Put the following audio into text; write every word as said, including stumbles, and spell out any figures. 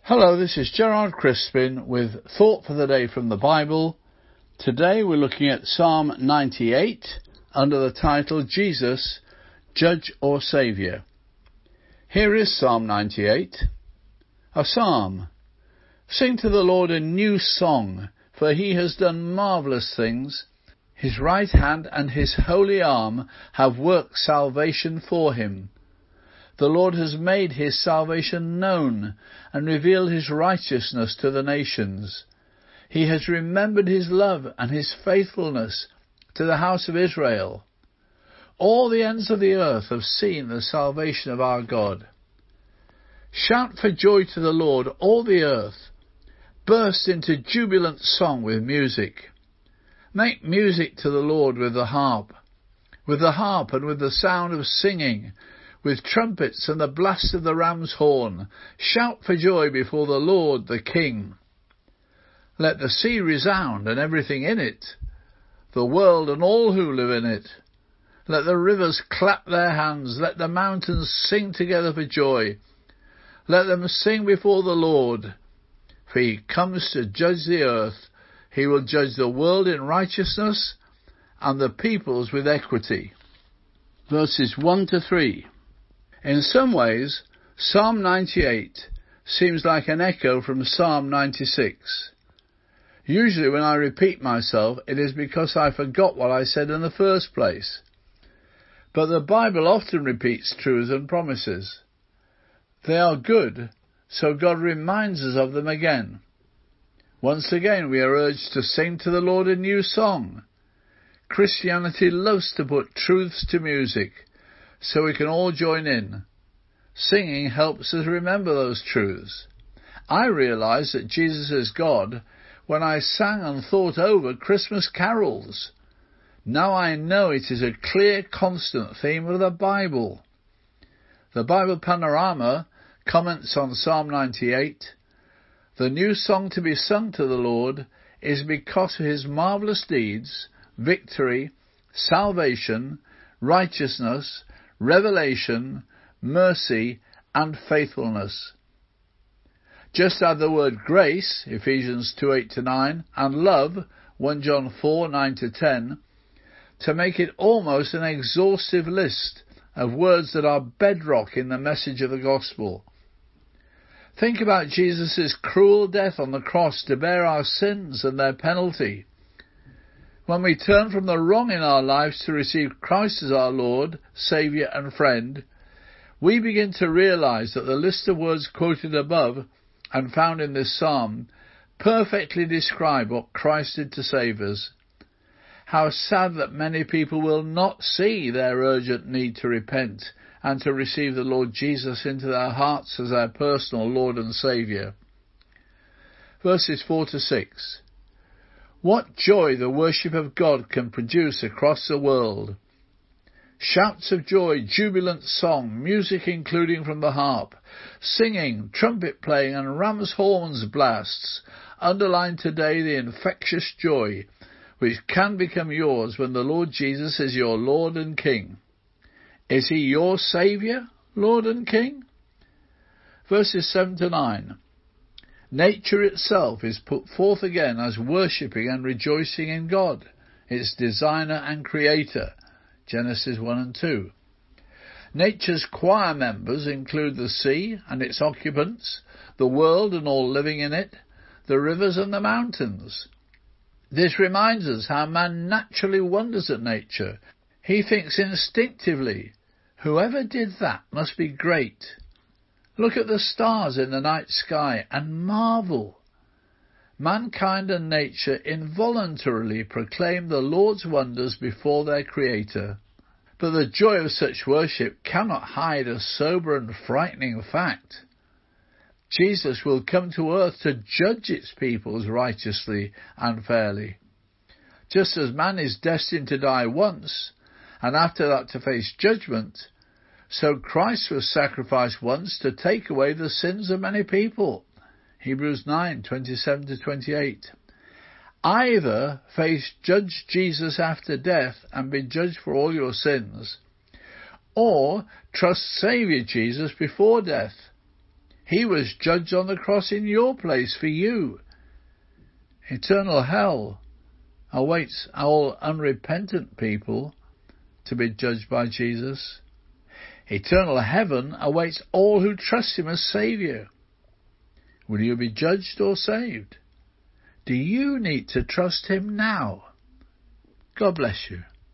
Hello, this is Gerard Crispin with Thought for the Day from the Bible. Today we're looking at Psalm ninety-eight under the title Jesus, Judge or Saviour. Here is Psalm ninety-eight, a psalm. Sing to the Lord a new song, for he has done marvellous things. His right hand and his holy arm have worked salvation for him. The Lord has made his salvation known and revealed his righteousness to the nations. He has remembered his love and his faithfulness to the house of Israel. All the ends of the earth have seen the salvation of our God. Shout for joy to the Lord, all the earth. Burst into jubilant song with music. Make music to the Lord with the harp, with the harp and with the sound of singing, with trumpets and the blast of the ram's horn. Shout for joy before the Lord the King. Let the sea resound and everything in it, the world and all who live in it. Let the rivers clap their hands, let the mountains sing together for joy. Let them sing before the Lord, for he comes to judge the earth. He will judge the world in righteousness and the peoples with equity. Verses one to three. In some ways, Psalm ninety-eight seems like an echo from Psalm ninety-six. Usually when I repeat myself, it is because I forgot what I said in the first place. But the Bible often repeats truths and promises. They are good, so God reminds us of them again. Once again we are urged to sing to the Lord a new song. Christianity loves to put truths to music, so we can all join in. Singing helps us remember those truths. I realised that Jesus is God when I sang and thought over Christmas carols. Now I know it is a clear, constant theme of the Bible. The Bible Panorama comments on Psalm ninety-eight. The new song to be sung to the Lord is because of his marvellous deeds, victory, salvation, righteousness, revelation, mercy, and faithfulness. Just add the word grace, Ephesians two eight to nine, and love, First John four nine to ten, to make it almost an exhaustive list of words that are bedrock in the message of the gospel. Think about Jesus' cruel death on the cross to bear our sins and their penalty. When we turn from the wrong in our lives to receive Christ as our Lord, Saviour and friend, we begin to realise that the list of words quoted above and found in this psalm perfectly describe what Christ did to save us. How sad that many people will not see their urgent need to repent and to receive the Lord Jesus into their hearts as their personal Lord and Saviour. Verses four to six. What joy the worship of God can produce across the world. Shouts of joy, jubilant song, music including from the harp, singing, trumpet playing and ram's horns blasts underline today the infectious joy which can become yours when the Lord Jesus is your Lord and King. Is he your Saviour, Lord and King? Verses seven to nine. Nature itself is put forth again as worshipping and rejoicing in God, its designer and creator, Genesis one and two. Nature's choir members include the sea and its occupants, the world and all living in it, the rivers and the mountains. This reminds us how man naturally wonders at nature. He thinks instinctively, whoever did that must be great. Look at the stars in the night sky and marvel. Mankind and nature involuntarily proclaim the Lord's wonders before their Creator. But the joy of such worship cannot hide a sober and frightening fact. Jesus will come to earth to judge its peoples righteously and fairly. Just as man is destined to die once, and after that to face judgment, so Christ was sacrificed once to take away the sins of many people. Hebrews nine twenty-seven to twenty-eight. Either face Judge Jesus after death and be judged for all your sins, or trust Saviour Jesus before death. He was judged on the cross in your place for you. Eternal hell awaits all unrepentant people to be judged by Jesus. Eternal heaven awaits all who trust him as Saviour. Will you be judged or saved? Do you need to trust him now? God bless you.